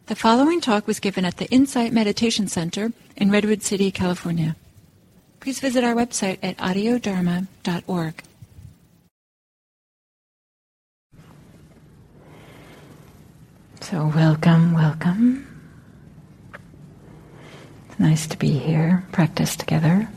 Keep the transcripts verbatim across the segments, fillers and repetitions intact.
The following talk was given at the Insight Meditation Center in Redwood City, California. Please visit our website at audio dharma dot org. So welcome, welcome. It's nice to be here, practice together.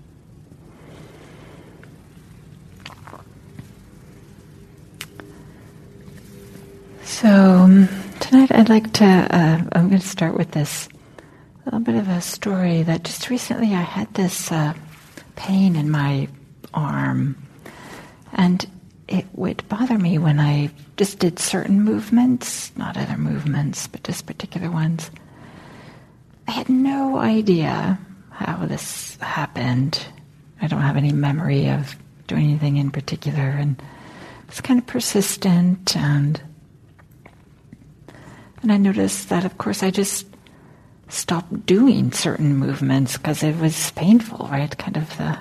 So um, tonight I'd like to, uh, I'm going to start with this little bit of a story that just recently I had this uh, pain in my arm, and it would bother me when I just did certain movements, not other movements, but just particular ones. I had no idea how this happened. I don't have any memory of doing anything in particular, and it was kind of persistent, and And I noticed that, of course, I just stopped doing certain movements because it was painful, right? Kind of the...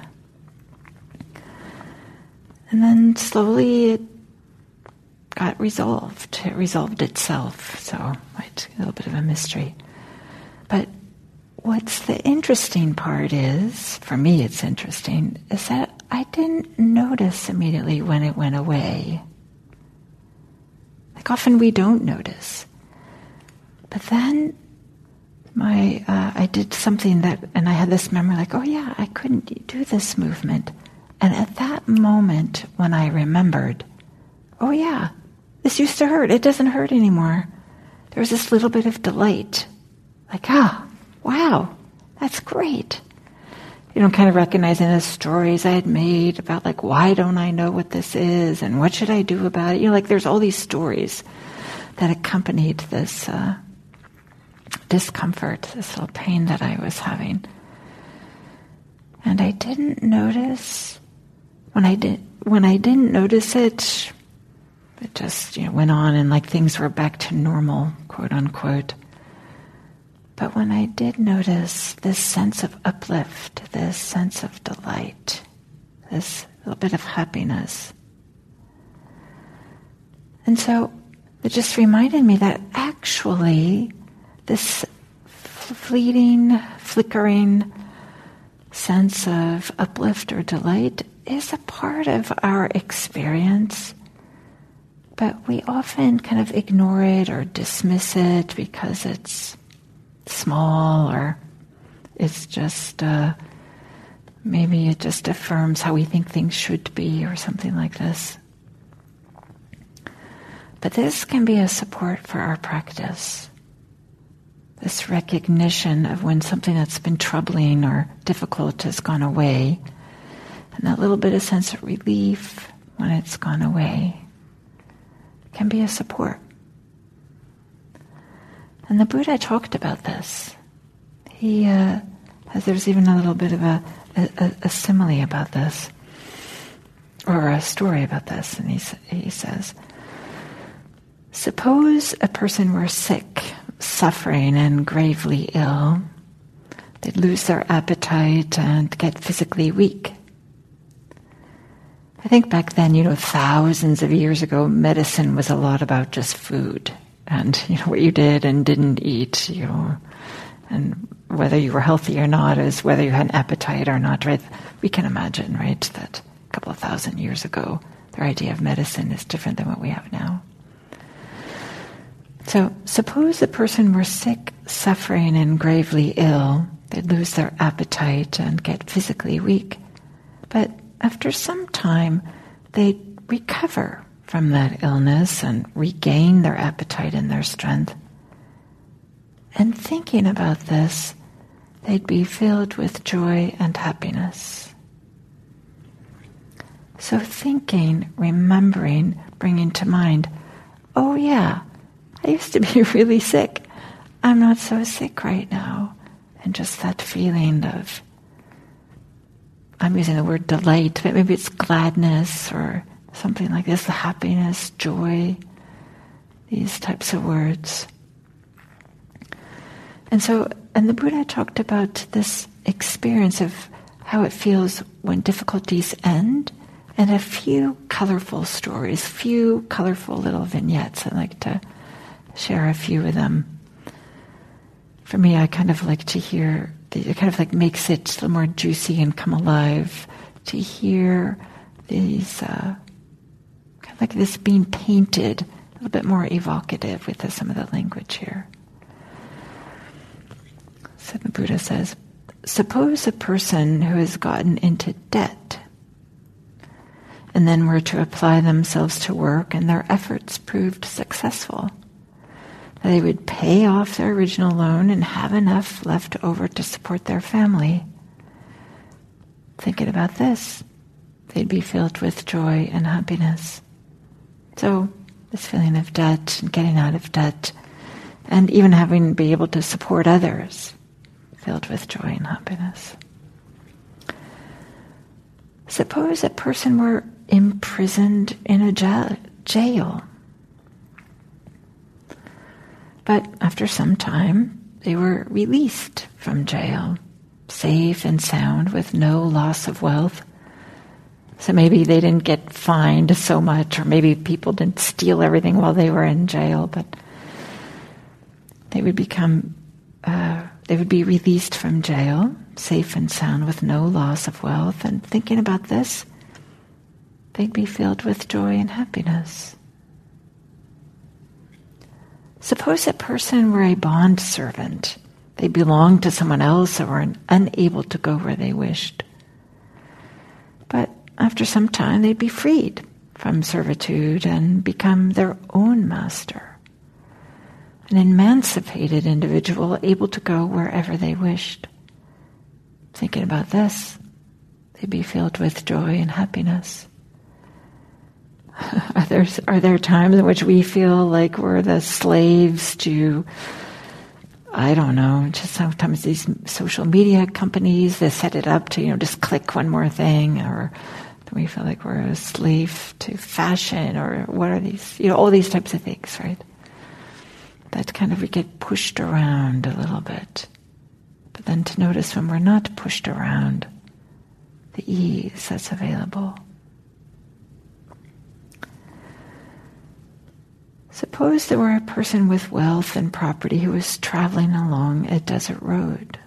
And then slowly it got resolved. It resolved itself. So, right, a little bit of a mystery. But what's the interesting part is, for me it's interesting, is that I didn't notice immediately when it went away. Like often we don't notice. But then my uh, I did something that, and I had this memory like, oh yeah, I couldn't do this movement. And at that moment when I remembered, oh yeah, this used to hurt. It doesn't hurt anymore. There was this little bit of delight. Like, ah, wow, that's great. You know, kind of recognizing the stories I had made about like, why don't I know what this is? And what should I do about it? You know, like there's all these stories that accompanied this uh, discomfort, this little pain that I was having. And I didn't notice, when I did, when I didn't notice it, it just, you know, went on and like things were back to normal, quote unquote. But when I did notice this sense of uplift, this sense of delight, this little bit of happiness. And so it just reminded me that actually this fleeting, flickering sense of uplift or delight is a part of our experience, but we often kind of ignore it or dismiss it because it's small, or it's just, uh, maybe it just affirms how we think things should be or something like this. But this can be a support for our practice. This recognition of when something that's been troubling or difficult has gone away, and that little bit of sense of relief when it's gone away can be a support. And the Buddha talked about this. He, uh, has, there's even a little bit of a, a, a simile about this, or a story about this, and he, he says, suppose a person were sick, suffering and gravely ill. They'd lose their appetite and get physically weak. I think back then, you know, thousands of years ago, medicine was a lot about just food and, you know, what you did and didn't eat, you know, and whether you were healthy or not is whether you had an appetite or not, right? We can imagine, right, that a couple of thousand years ago, their idea of medicine is different than what we have now. So suppose a person were sick, suffering, and gravely ill. They'd lose their appetite and get physically weak. But after some time, they'd recover from that illness and regain their appetite and their strength. And thinking about this, they'd be filled with joy and happiness. So thinking, remembering, bringing to mind, oh yeah, I used to be really sick. I'm not so sick right now. And just that feeling of, I'm using the word delight, but maybe it's gladness or something like this, the happiness, joy, these types of words. And so, and the Buddha talked about this experience of how it feels when difficulties end, and a few colorful stories, few colorful little vignettes. I'd like to share a few of them. for me, I kind of like to hear, it kind of like makes it a little more juicy and come alive to hear these, uh, kind of like this being painted, a little bit more evocative with the, some of the language here. So the Buddha says, suppose a person who has gotten into debt and then were to apply themselves to work and their efforts proved successful. They would pay off their original loan and have enough left over to support their family. Thinking about this, they'd be filled with joy and happiness. So, this feeling of debt and getting out of debt, and even having to be able to support others, filled with joy and happiness. Suppose a person were imprisoned in a ja- jail. But after some time, they were released from jail, safe and sound with no loss of wealth. So maybe they didn't get fined so much, or maybe people didn't steal everything while they were in jail, but they would become, uh, they would be released from jail, safe and sound with no loss of wealth. And thinking about this, they'd be filled with joy and happiness. Suppose a person were a bond servant. They belonged to someone else or were unable to go where they wished. But after some time, they'd be freed from servitude and become their own master. An emancipated individual able to go wherever they wished. Thinking about this, they'd be filled with joy and happiness. Are there, are there times in which we feel like we're the slaves to, I don't know, just sometimes these social media companies, they set it up to, you know, just click one more thing, or we feel like we're a slave to fashion, or what are these, you know, all these types of things, right? That kind of, we get pushed around a little bit. But then to notice when we're not pushed around, the ease that's available. Suppose there were a person with wealth and property who was traveling along a desert road.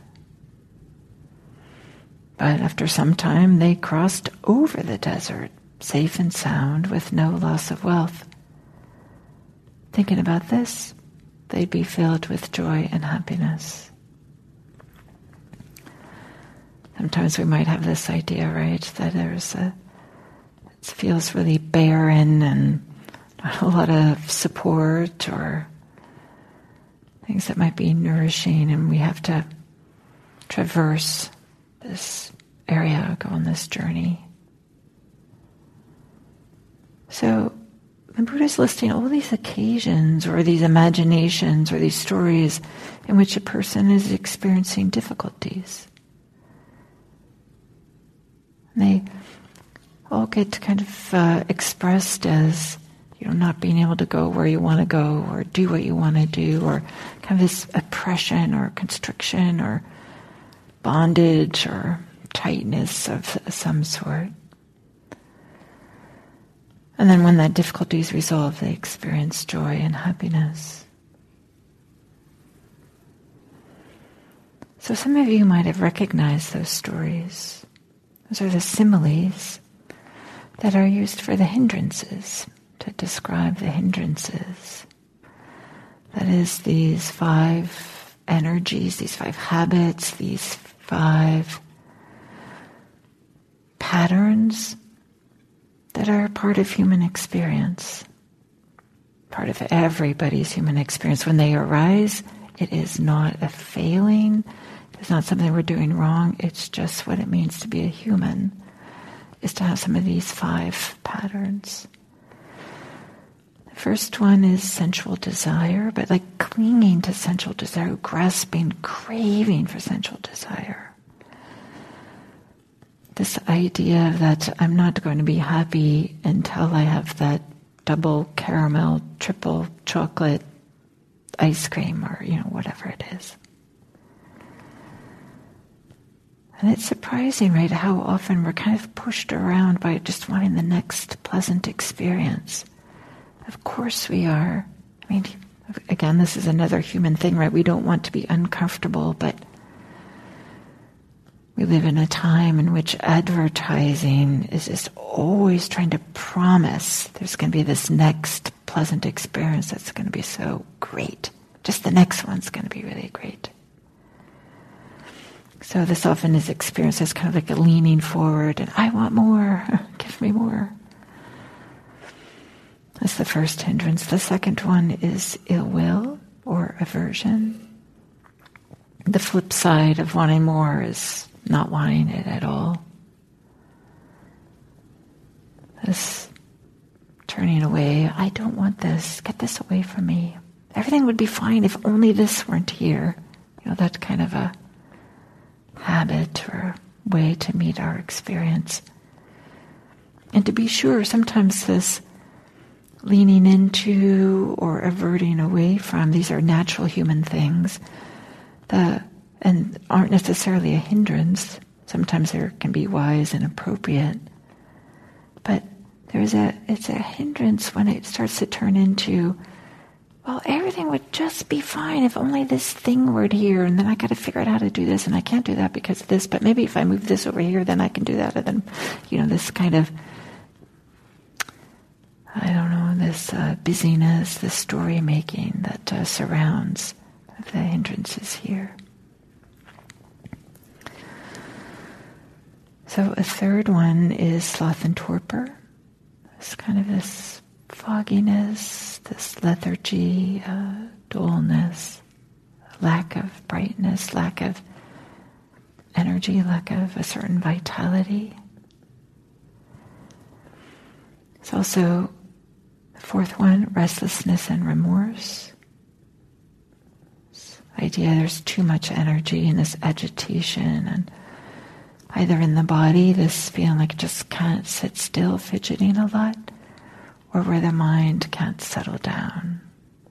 But after some time, they crossed over the desert, safe and sound, with no loss of wealth. Thinking about this, they'd be filled with joy and happiness. Sometimes we might have this idea, right, that there's a, it feels really barren and not a lot of support or things that might be nourishing, and we have to traverse this area, go on this journey. So the Buddha is listing all these occasions or these imaginations or these stories in which a person is experiencing difficulties. And they all get kind of uh, expressed as, you know, not being able to go where you want to go or do what you want to do, or kind of this oppression or constriction or bondage or tightness of some sort. And then when that difficulty is resolved, they experience joy and happiness. So some of you might have recognized those stories. Those are the similes that are used for the hindrances, to describe the hindrances. That is, these five energies, these five habits, these five patterns that are part of human experience, part of everybody's human experience. When they arise, it is not a failing, it's not something we're doing wrong, it's just what it means to be a human, is to have some of these five patterns. The first one is sensual desire, but like clinging to sensual desire, grasping, craving for sensual desire. This idea that I'm not going to be happy until I have that double caramel, triple chocolate ice cream, or, you know, whatever it is. And it's surprising, right, how often we're kind of pushed around by just wanting the next pleasant experience. Of course we are. I mean, Again, this is another human thing, right? We don't want to be uncomfortable, but we live in a time in which advertising is just always trying to promise there's going to be this next pleasant experience that's going to be so great. Just the next one's going to be really great. So this often is experienced as kind of like a leaning forward and I want more, give me more. That's the first hindrance. The second one is ill will or aversion. The flip side of wanting more is not wanting it at all. This turning away, I don't want this, get this away from me. Everything would be fine if only this weren't here. You know, that's kind of a habit or way to meet our experience. And to be sure, sometimes this leaning into or averting away from, these are natural human things, the, and aren't necessarily a hindrance. Sometimes there can be wise and appropriate. But there's a, it's a hindrance when it starts to turn into, well, everything would just be fine if only this thing were here, and then I got to figure out how to do this, and I can't do that because of this, but maybe if I move this over here, then I can do that, and then, you know, this kind of, I don't know, this uh, busyness, this story making that uh, surrounds the hindrances here. So a third one is sloth and torpor. It's kind of this fogginess, this lethargy, uh, dullness, lack of brightness, lack of energy, lack of a certain vitality. It's also the fourth one, restlessness and remorse. This idea there's too much energy and this agitation, and either in the body, this feeling like it just can't sit still, fidgeting a lot, or where the mind can't settle down.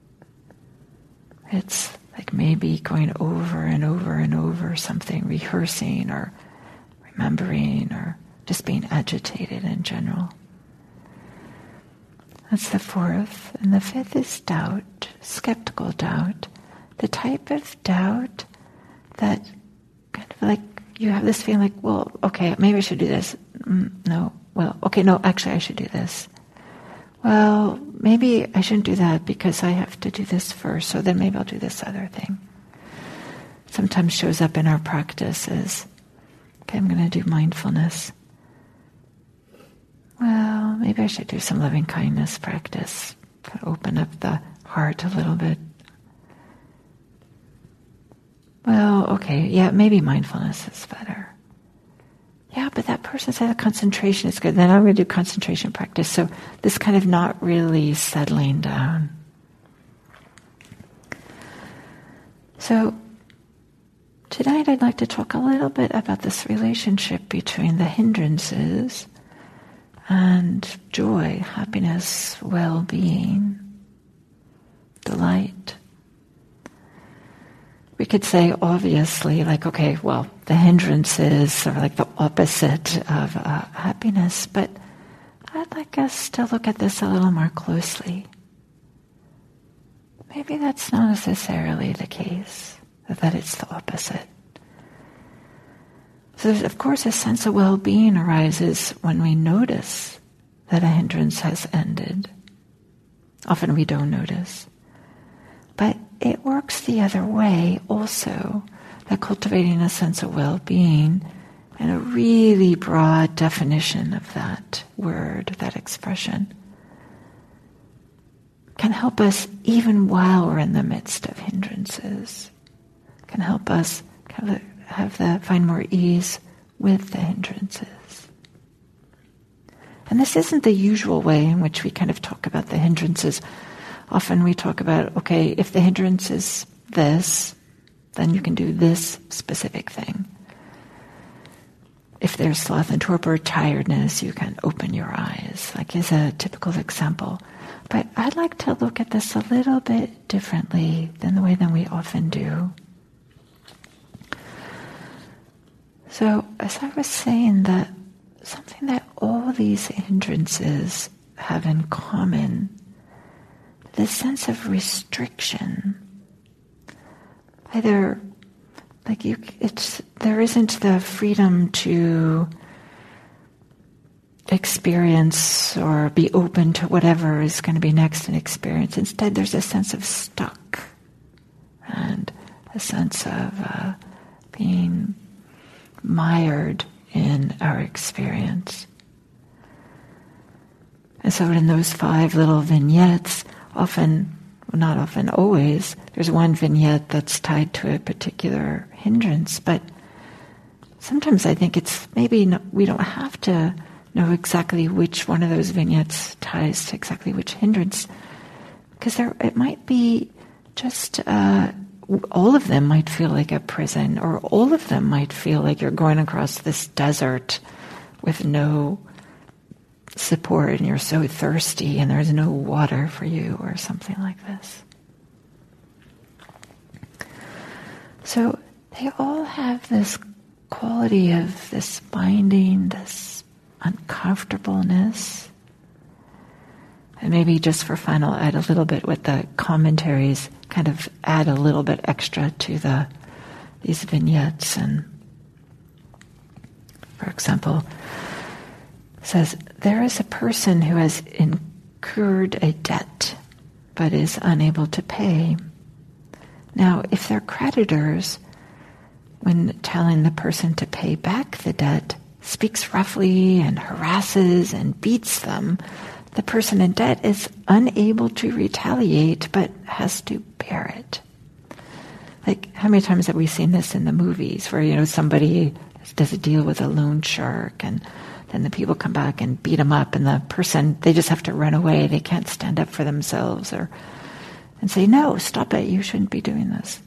It's like maybe going over and over and over something, rehearsing or remembering or just being agitated in general. That's the fourth. And the fifth is doubt, skeptical doubt. The type of doubt that kind of like you have this feeling like, well, okay, maybe I should do this. Mm, no, well, okay, no, actually I should do this. Well, maybe I shouldn't do that because I have to do this first, so then maybe I'll do this other thing. Sometimes shows up in our practice as, okay, I'm going to do mindfulness. Well, maybe I should do some loving kindness practice. Kind of open up the heart a little bit. Well, okay, yeah, maybe mindfulness is better. Yeah, but that person said concentration is good. Then I'm going to do concentration practice. So this kind of not really settling down. So tonight I'd like to talk a little bit about this relationship between the hindrances and joy, happiness, well-being, delight. We could say, obviously, like, okay, well, the hindrances are like the opposite of uh, happiness, but I'd like us to look at this a little more closely. Maybe that's not necessarily the case, that it's the opposite. So there's, of course, a sense of well-being arises when we notice that a hindrance has ended. Often we don't notice. But it works the other way also, that cultivating a sense of well-being and a really broad definition of that word, that expression, can help us even while we're in the midst of hindrances, can help us kind of have the, find more ease with the hindrances. And this isn't the usual way in which we kind of talk about the hindrances. Often we talk about, okay, if the hindrance is this, then you can do this specific thing. If there's sloth and torpor, tiredness, you can open your eyes, like is a typical example. But I'd like to look at this a little bit differently than the way that we often do. So, as I was saying, that something that all these hindrances have in common this sense of restriction. Either, like you, it's there isn't the freedom to experience or be open to whatever is going to be next in experience. Instead, there's a sense of stuck and a sense of uh, being mired in our experience. And so in those five little vignettes, often, well, not often, always, there's one vignette that's tied to a particular hindrance, but sometimes I think it's maybe no, we don't have to know exactly which one of those vignettes ties to exactly which hindrance, because there it might be just uh, all of them might feel like a prison, or all of them might feel like you're going across this desert with no support and you're so thirsty and there's no water for you, or something like this. So they all have this quality of this binding, this uncomfortableness. And maybe just for fun, I'll add a little bit with the commentaries, kind of add a little bit extra to the these vignettes. And for example, it says, there is a person who has incurred a debt but is unable to pay. Now, if their creditors, when telling the person to pay back the debt, speaks roughly and harasses and beats them, the person in debt is unable to retaliate but has to bear it. Like, how many times have we seen this in the movies where, you know, somebody does a deal with a loan shark and then the people come back and beat them up and the person, they just have to run away. They can't stand up for themselves or and say, no, stop it, you shouldn't be doing this.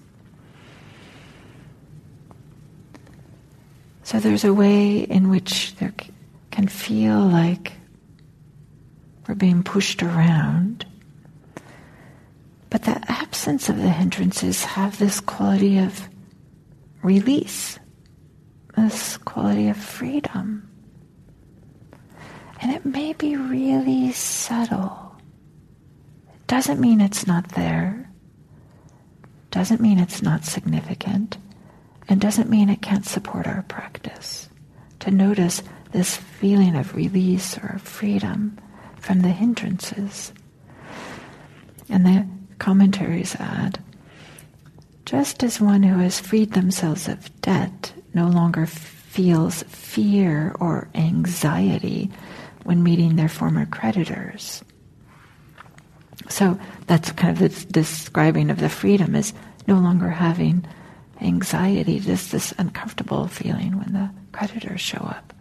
So there's a way in which there can feel like we're being pushed around, but the absence of the hindrances have this quality of release, this quality of freedom. And it may be really subtle. It doesn't mean it's not there, doesn't mean it's not significant, and doesn't mean it can't support our practice. To notice this feeling of release or freedom from the hindrances. And the commentaries add, just as one who has freed themselves of debt no longer feels fear or anxiety when meeting their former creditors. So that's kind of the describing of the freedom, is no longer having anxiety, just this uncomfortable feeling when the creditors show up.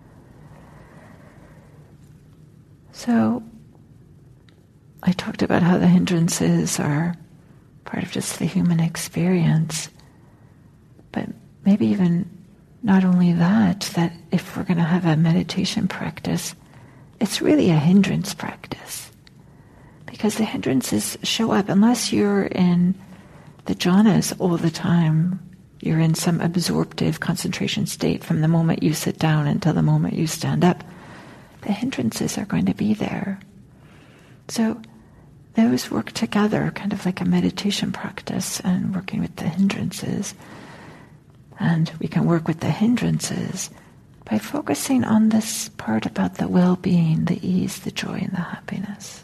So I talked about how the hindrances are part of just the human experience, but maybe even not only that, that if we're going to have a meditation practice, it's really a hindrance practice. Because the hindrances show up unless you're in the jhanas all the time. You're in some absorptive concentration state from the moment you sit down until the moment you stand up. The hindrances are going to be there. So those work together, kind of like a meditation practice and working with the hindrances. And we can work with the hindrances by focusing on this part about the well-being, the ease, the joy, and the happiness.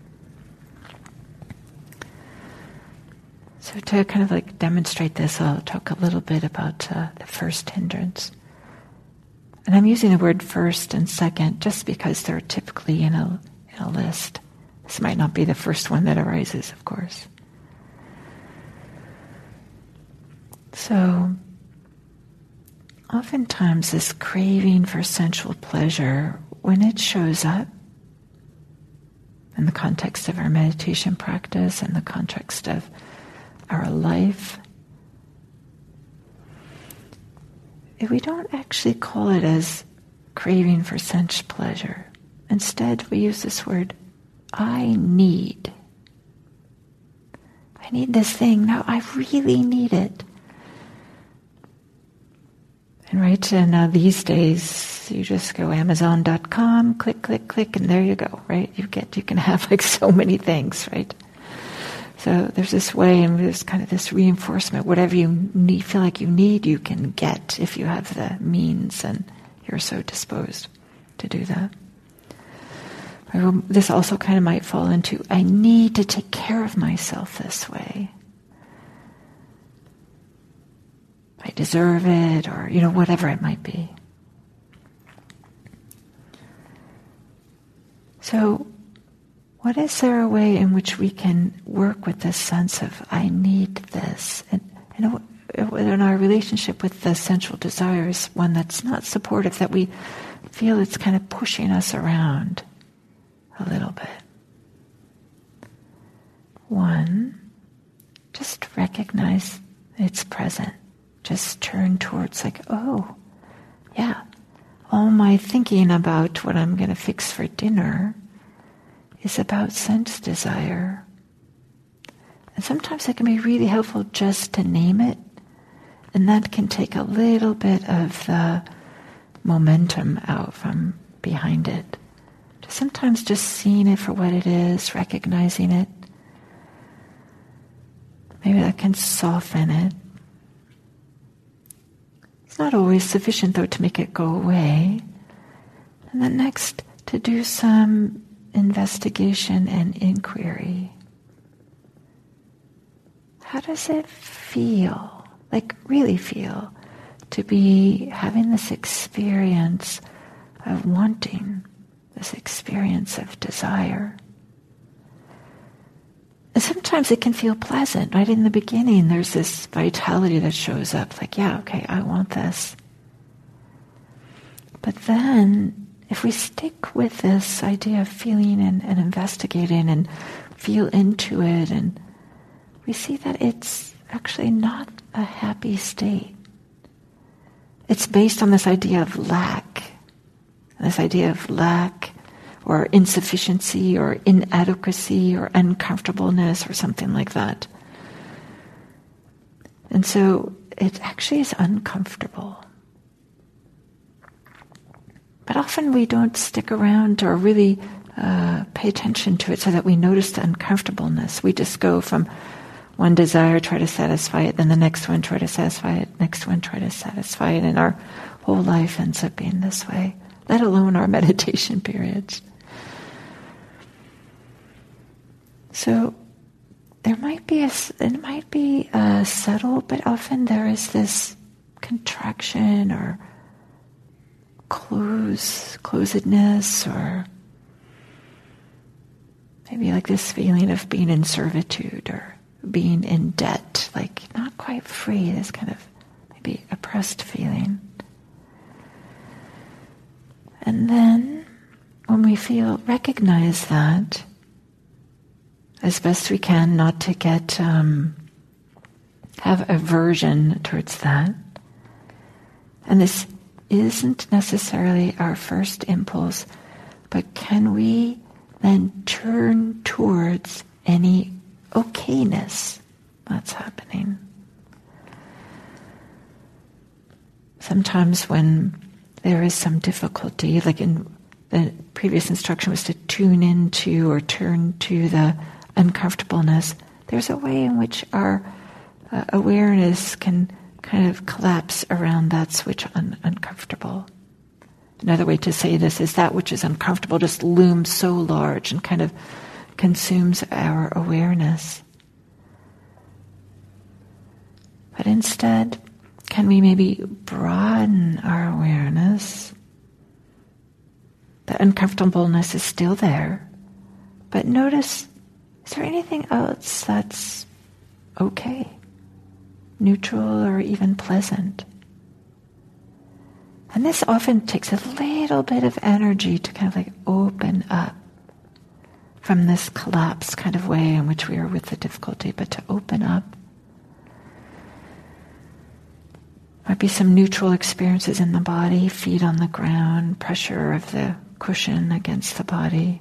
So to kind of like demonstrate this, I'll talk a little bit about uh, the first hindrance. And I'm using the word first and second just because they're typically in a, in a list. This might not be the first one that arises, of course. So, oftentimes this craving for sensual pleasure, when it shows up in the context of our meditation practice and the context of our life, if we don't actually call it as craving for sense pleasure. Instead, we use this word, I need. I need this thing. Now I really need it. And right and uh, these days, you just go amazon dot com, click, click, click, and there you go, right? You get, you can have like so many things, right? So there's this way, and there's kind of this reinforcement. Whatever you need, feel like you need, you can get if you have the means and you're so disposed to do that. This also kind of might fall into, I need to take care of myself this way. I deserve it, or, you know, whatever it might be. So, what is there a way in which we can work with this sense of, I need this? And, and in our relationship with the sensual desire is one that's not supportive, that we feel it's kind of pushing us around a little bit. One, just recognize it's present. Just turn towards like, oh, yeah, all my thinking about what I'm going to fix for dinner is about sense desire. And sometimes it can be really helpful just to name it, and that can take a little bit of the momentum out from behind it. Just sometimes just seeing it for what it is, recognizing it, maybe that can soften it. It's not always sufficient, though, to make it go away. And then next, to do some investigation and inquiry. How does it feel, like really feel, to be having this experience of wanting, this experience of desire? And sometimes it can feel pleasant. Right in the beginning, there's this vitality that shows up, like, yeah, okay, I want this. But then, if we stick with this idea of feeling and, and investigating and feel into it, and we see that it's actually not a happy state. It's based on this idea of lack, this idea of lack or insufficiency or inadequacy or uncomfortableness or something like that. And so it actually is uncomfortable. But often we don't stick around or really uh, pay attention to it so that we notice the uncomfortableness. We just go from one desire, try to satisfy it, then the next one, try to satisfy it, next one, try to satisfy it, and our whole life ends up being this way, let alone our meditation periods. So there might be a, it might be uh, subtle, but often there is this contraction or close, closedness, or maybe like this feeling of being in servitude or being in debt, like not quite free, this kind of maybe oppressed feeling. And then when we feel, recognize that as best we can, not to get, um, have aversion towards that. And this isn't necessarily our first impulse, but can we then turn towards any okayness that's happening? Sometimes when there is some difficulty, like in the previous instruction was to tune into or turn to the uncomfortableness, there's a way in which our uh, awareness can kind of collapse around that's which un- uncomfortable. Another way to say this is that which is uncomfortable just looms so large and kind of consumes our awareness. But instead, can we maybe broaden our awareness? The uncomfortableness is still there, but notice, is there anything else that's okay, neutral, or even pleasant? And this often takes a little bit of energy to kind of like open up from this collapsed kind of way in which we are with the difficulty, but to open up. Might be some neutral experiences in the body, feet on the ground, pressure of the cushion against the body.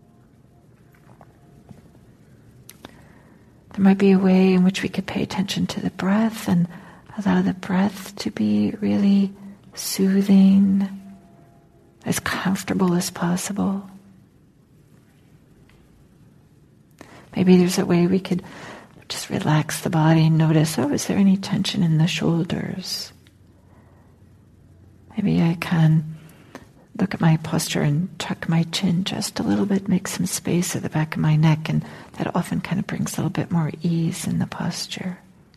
There might be a way in which we could pay attention to the breath and allow the breath to be really soothing, as comfortable as possible. Maybe there's a way we could just relax the body and notice, oh, is there any tension in the shoulders? Maybe I can look at my posture and tuck my chin just a little bit, make some space at the back of my neck, and that often kind of brings a little bit more ease in the posture.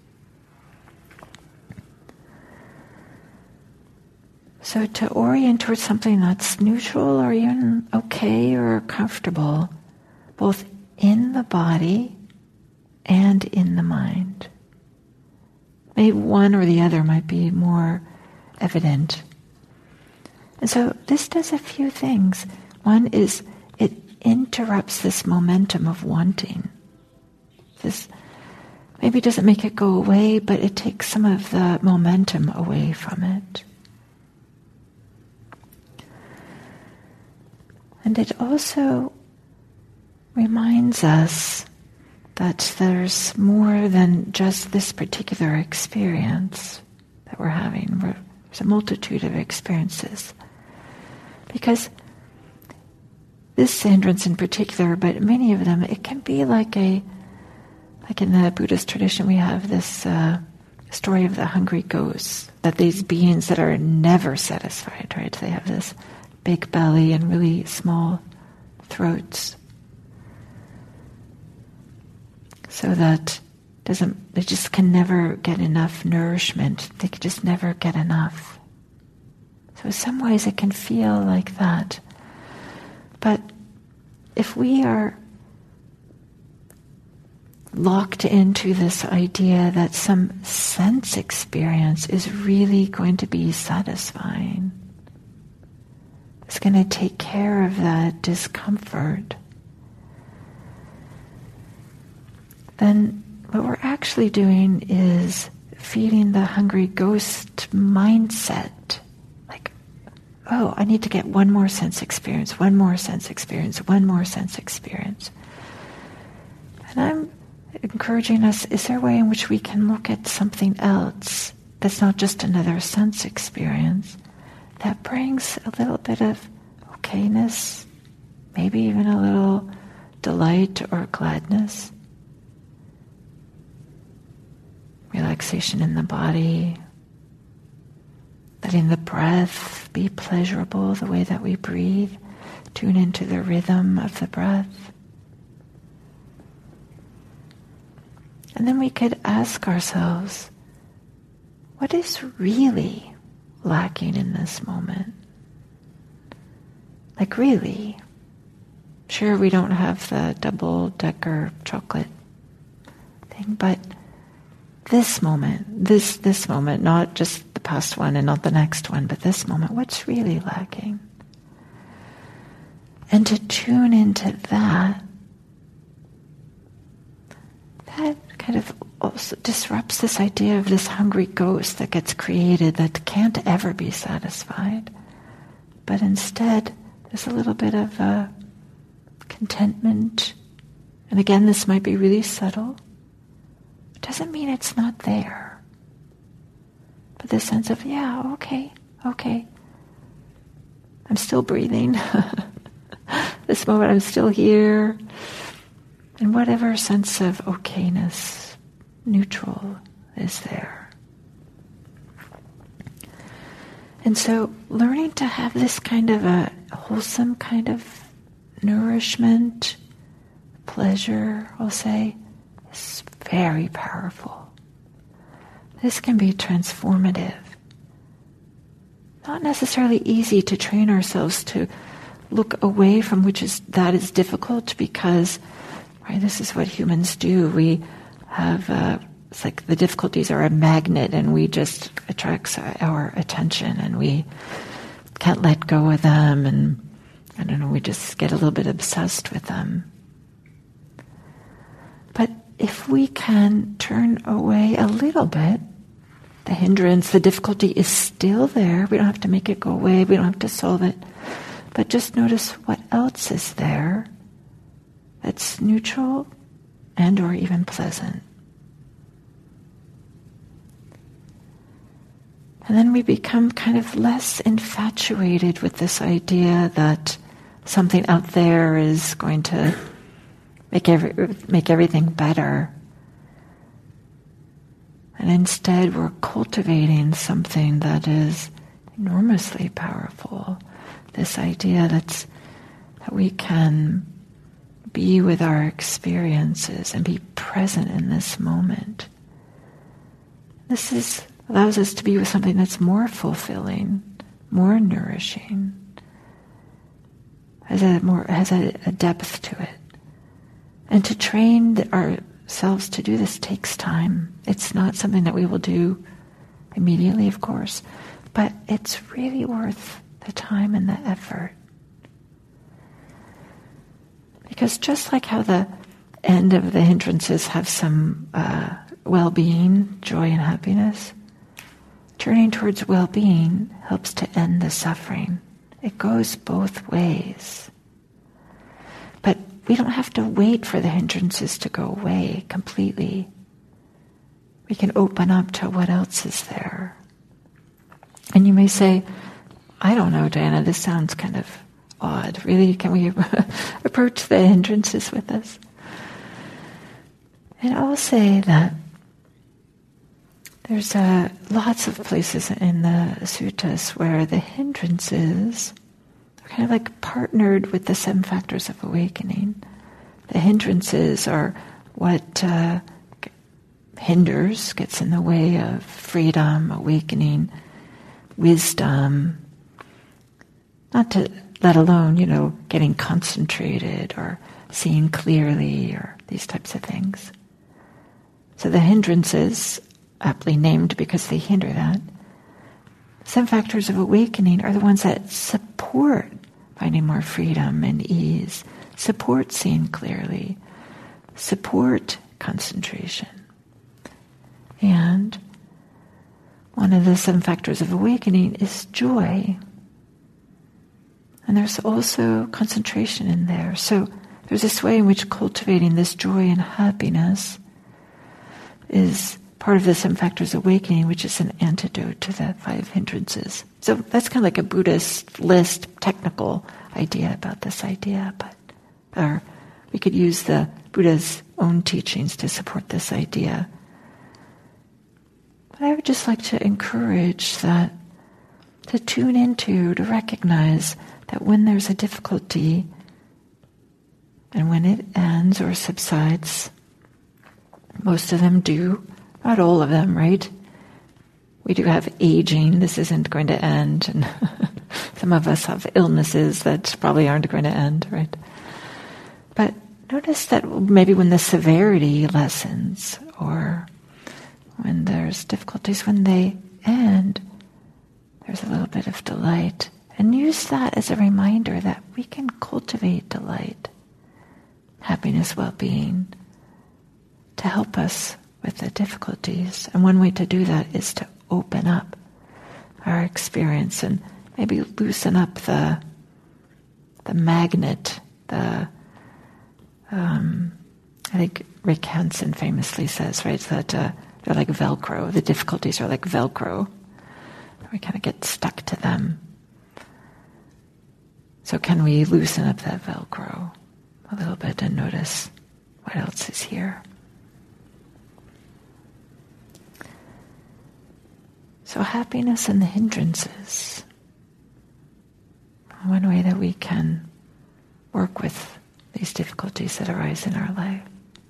So to orient towards something that's neutral or even okay or comfortable, both in the body and in the mind. Maybe one or the other might be more evident. And so this does a few things. One is it interrupts this momentum of wanting. This maybe doesn't make it go away, but it takes some of the momentum away from it. And it also reminds us that there's more than just this particular experience that we're having. There's a multitude of experiences. Because this hindrance in particular, but many of them, it can be like a, like in the Buddhist tradition, we have this uh, story of the hungry ghosts, that these beings that are never satisfied, right? They have this big belly and really small throats. So that doesn't, they just can never get enough nourishment. They can just never get enough. So in some ways it can feel like that. But if we are locked into this idea that some sense experience is really going to be satisfying, it's going to take care of that discomfort, then what we're actually doing is feeding the hungry ghost mindset. Like, oh, I need to get one more sense experience, one more sense experience, one more sense experience. And I'm encouraging us, is there a way in which we can look at something else that's not just another sense experience, that brings a little bit of okayness, maybe even a little delight or gladness? Relaxation in the body, letting the breath be pleasurable, the way that we breathe, tune into the rhythm of the breath. And then we could ask ourselves, what is really lacking in this moment? Like really? Sure, we don't have the double-decker chocolate thing, but this moment, this this moment, not just the past one and not the next one, but this moment, what's really lacking? And to tune into that, that kind of also disrupts this idea of this hungry ghost that gets created that can't ever be satisfied. But instead, there's a little bit of uh, contentment. And again, this might be really subtle. Doesn't mean it's not there. But the sense of, yeah, okay, okay. I'm still breathing. This moment I'm still here. And whatever sense of okayness, neutral, is there. And so learning to have this kind of a wholesome kind of nourishment, pleasure, I'll say, is very powerful. This can be transformative. Not necessarily easy to train ourselves to look away from, which is that is difficult because, right, this is what humans do. We have, uh, it's like the difficulties are a magnet and we just attracts our attention and we can't let go of them, and I don't know, we just get a little bit obsessed with them. But if we can turn away a little bit, the hindrance, the difficulty is still there. We don't have to make it go away. We don't have to solve it. But just notice what else is there that's neutral and or even pleasant. And then we become kind of less infatuated with this idea that something out there is going to make every, make everything better. And instead we're cultivating something that is enormously powerful. This idea that's, that we can be with our experiences and be present in this moment. This is, allows us to be with something that's more fulfilling, more nourishing, has a more has a, a depth to it. And to train the, ourselves to do this takes time. It's not something that we will do immediately, of course, but it's really worth the time and the effort. Because just like how the end of the hindrances have some uh, well-being, joy and happiness, turning towards well-being helps to end the suffering. It goes both ways. But we don't have to wait for the hindrances to go away completely. We can open up to what else is there. And you may say, I don't know, Diana, this sounds kind of odd. Really, can we approach the hindrances with this? And I'll say that there's uh, lots of places in the suttas where the hindrances are kind of like partnered with the seven factors of awakening. The hindrances are what uh, hinders, gets in the way of freedom, awakening, wisdom, not to let alone, you know, getting concentrated or seeing clearly or these types of things. So the hindrances, aptly named because they hinder that, seven factors of awakening are the ones that support finding more freedom and ease, support seeing clearly, support concentration. And one of the seven factors of awakening is joy. And there's also concentration in there. So there's this way in which cultivating this joy and happiness is part of the seven factors of awakening, which is an antidote to the five hindrances. So that's kind of like a Buddhist list, technical idea about this idea, but or we could use the Buddha's own teachings to support this idea. But I would just like to encourage that, to tune into, to recognize that when there's a difficulty and when it ends or subsides, most of them do, not all of them, right? We do have aging, this isn't going to end, and some of us have illnesses that probably aren't going to end, right? But notice that maybe when the severity lessens, or when there's difficulties, when they end, there's a little bit of delight. And use that as a reminder that we can cultivate delight, happiness, well-being, to help us with the difficulties. And one way to do that is to open up our experience and maybe loosen up the the magnet, the um, I think Rick Hansen famously says, right, that uh, they're like Velcro. The difficulties are like Velcro. We kind of get stuck to them. So can we loosen up that Velcro a little bit and notice what else is here? So happiness and the hindrances. One way that we can work with these difficulties that arise in our life.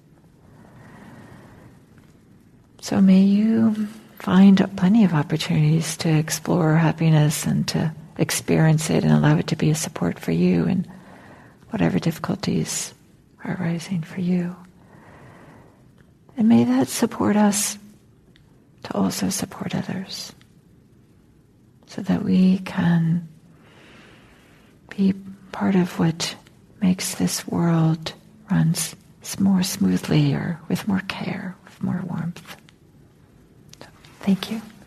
So may you find plenty of opportunities to explore happiness and to experience it and allow it to be a support for you in whatever difficulties are arising for you. And may that support us to also support others, so that we can be part of what makes this world run more smoothly or with more care, with more warmth. So, thank you.